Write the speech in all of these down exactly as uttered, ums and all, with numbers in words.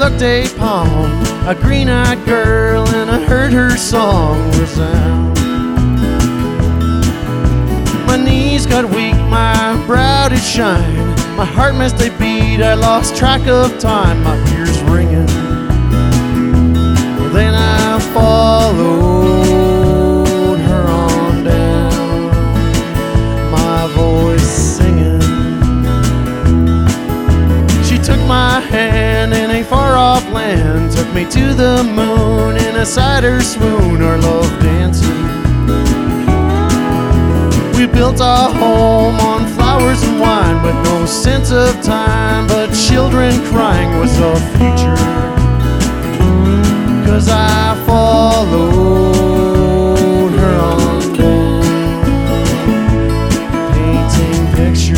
looked upon a green-eyed girl, and I heard her song resound. My knees got weak, my brow did shine, my heart missed a beat, I lost track of time, my ears ringing. Then I followed her on down, my voice singing. She took my hand in a far-off land, took me to the moon in a cider swoon, our love dancing. We built our home on flowers and wine, with no sense of time, but children crying was our future. 'Cause I followed her on down, painting pictures.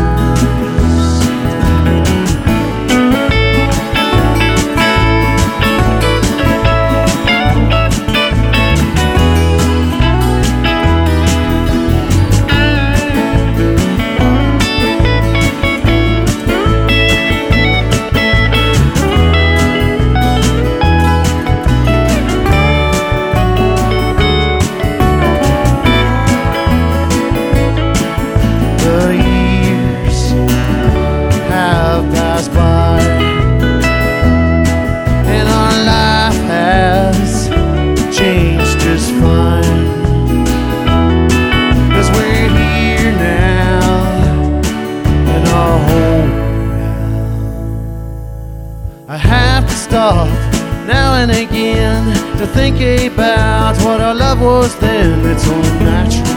I have to stop now and again to think about what our love was then. It's so natural.